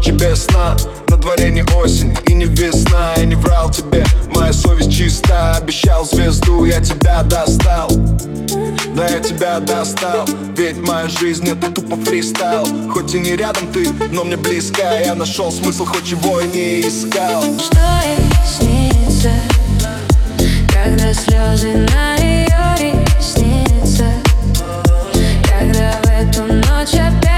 ночи без сна. На дворе не осень и не весна. Я не врал тебе, моя совесть чиста. Обещал звезду, я тебя достал. Да, я тебя достал. Ведь моя жизнь это тупо фристайл. Хоть и не рядом ты, но мне близка. Я нашел смысл, хоть его и не искал. Что ей снится, когда слезы на ее реснице, когда в эту ночь опять